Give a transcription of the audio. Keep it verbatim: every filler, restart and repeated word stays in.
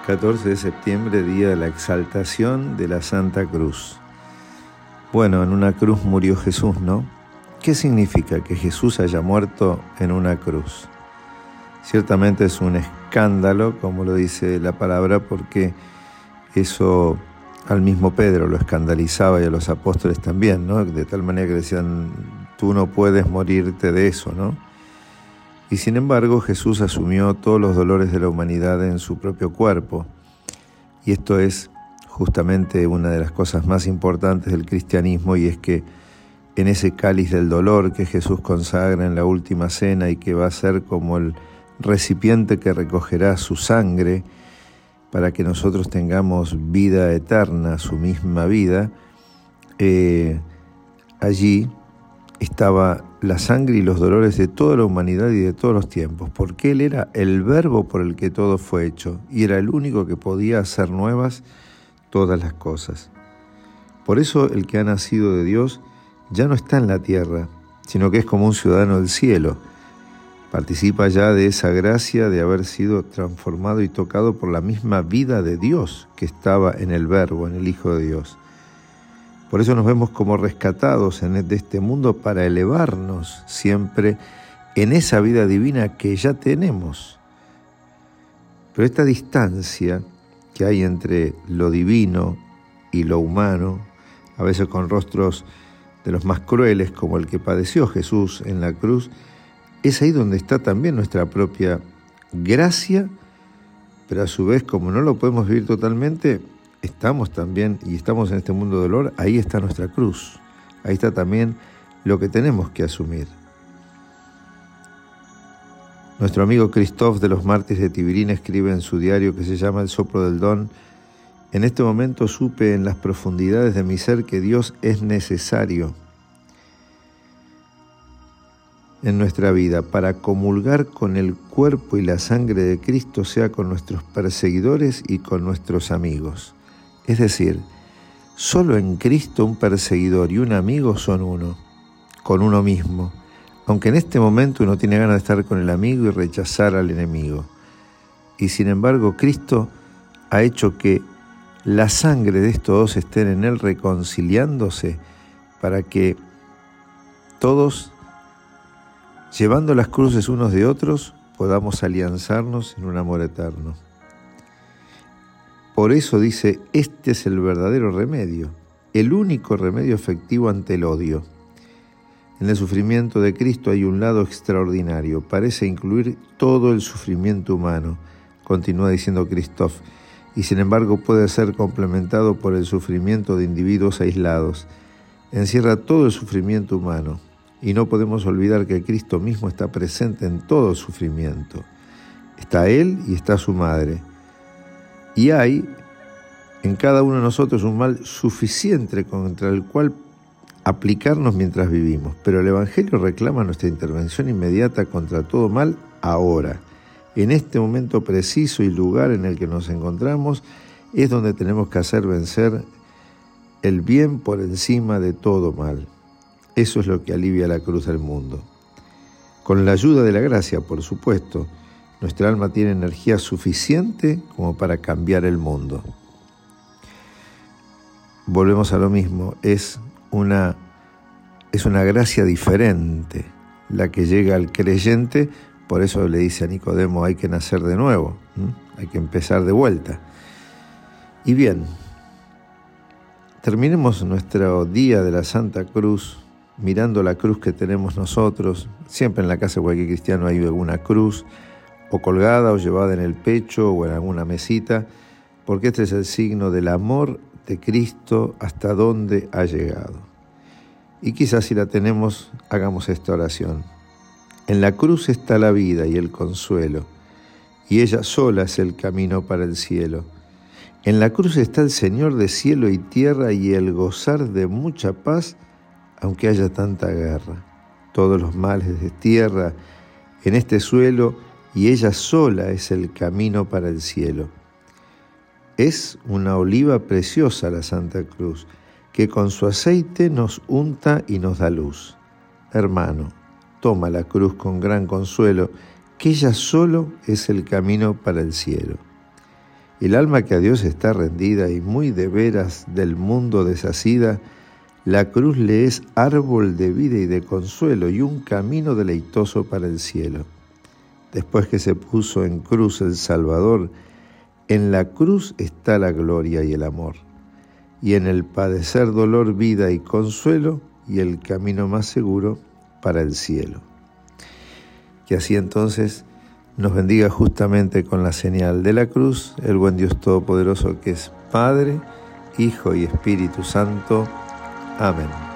catorce de septiembre, día de la exaltación de la Santa Cruz. Bueno, en una cruz murió Jesús, ¿no? ¿Qué significa que Jesús haya muerto en una cruz? Ciertamente es un escándalo, como lo dice la palabra, porque eso al mismo Pedro lo escandalizaba y a los apóstoles también, ¿no? De tal manera que decían, tú no puedes morirte de eso, ¿no? Y sin embargo, Jesús asumió todos los dolores de la humanidad en su propio cuerpo. Y esto es justamente una de las cosas más importantes del cristianismo, y es que en ese cáliz del dolor que Jesús consagra en la última cena y que va a ser como el recipiente que recogerá su sangre para que nosotros tengamos vida eterna, su misma vida, eh, allí estaba la sangre y los dolores de toda la humanidad y de todos los tiempos, porque Él era el verbo por el que todo fue hecho y era el único que podía hacer nuevas todas las cosas. Por eso el que ha nacido de Dios ya no está en la tierra, sino que es como un ciudadano del cielo. Participa ya de esa gracia de haber sido transformado y tocado por la misma vida de Dios que estaba en el Verbo, en el Hijo de Dios. Por eso nos vemos como rescatados en, de este mundo para elevarnos siempre en esa vida divina que ya tenemos. Pero esta distancia que hay entre lo divino y lo humano, a veces con rostros de los más crueles, como el que padeció Jesús en la cruz, es ahí donde está también nuestra propia gracia, pero a su vez, como no lo podemos vivir totalmente, estamos también, y estamos en este mundo de dolor, ahí está nuestra cruz, ahí está también lo que tenemos que asumir. Nuestro amigo Christoph de los Mártires de Tibirín escribe en su diario que se llama El Soplo del Don: en este momento supe en las profundidades de mi ser que Dios es necesario en nuestra vida para comulgar con el cuerpo y la sangre de Cristo, sea con nuestros perseguidores y con nuestros amigos. Es decir, solo en Cristo un perseguidor y un amigo son uno, con uno mismo, aunque en este momento uno tiene ganas de estar con el amigo y rechazar al enemigo. Y sin embargo, Cristo ha hecho que la sangre de estos dos estén en Él reconciliándose para que todos, llevando las cruces unos de otros, podamos alianzarnos en un amor eterno. Por eso dice, este es el verdadero remedio, el único remedio efectivo ante el odio. En el sufrimiento de Cristo hay un lado extraordinario, parece incluir todo el sufrimiento humano, continúa diciendo Christoph, y sin embargo puede ser complementado por el sufrimiento de individuos aislados. Encierra todo el sufrimiento humano, y no podemos olvidar que Cristo mismo está presente en todo el sufrimiento. Está Él y está su Madre. Y hay en cada uno de nosotros un mal suficiente contra el cual aplicarnos mientras vivimos. Pero el Evangelio reclama nuestra intervención inmediata contra todo mal ahora. En este momento preciso y lugar en el que nos encontramos es donde tenemos que hacer vencer el bien por encima de todo mal. Eso es lo que alivia la cruz del mundo. Con la ayuda de la gracia, por supuesto, nuestra alma tiene energía suficiente como para cambiar el mundo. Volvemos a lo mismo, es una, es una gracia diferente la que llega al creyente, por eso le dice a Nicodemo, hay que nacer de nuevo, ¿m? Hay que empezar de vuelta. Y bien, terminemos nuestro día de la Santa Cruz mirando la cruz que tenemos nosotros. Siempre en la casa de cualquier cristiano hay alguna cruz, o colgada o llevada en el pecho o en alguna mesita, porque este es el signo del amor de Cristo hasta donde ha llegado. Y quizás si la tenemos, hagamos esta oración. En la cruz está la vida y el consuelo, y ella sola es el camino para el cielo. En la cruz está el Señor de cielo y tierra y el gozar de mucha paz, aunque haya tanta guerra. Todos los males de tierra en este suelo, y ella sola es el camino para el cielo. Es una oliva preciosa la Santa Cruz, que con su aceite nos unta y nos da luz. Hermano, toma la cruz con gran consuelo, que ella solo es el camino para el cielo. El alma que a Dios está rendida y muy de veras del mundo desasida, la cruz le es árbol de vida y de consuelo y un camino deleitoso para el cielo. Después que se puso en cruz el Salvador, en la cruz está la gloria y el amor, y en el padecer dolor, vida y consuelo, y el camino más seguro para el cielo. Que así entonces nos bendiga justamente con la señal de la cruz, el buen Dios Todopoderoso que es Padre, Hijo y Espíritu Santo. Amén.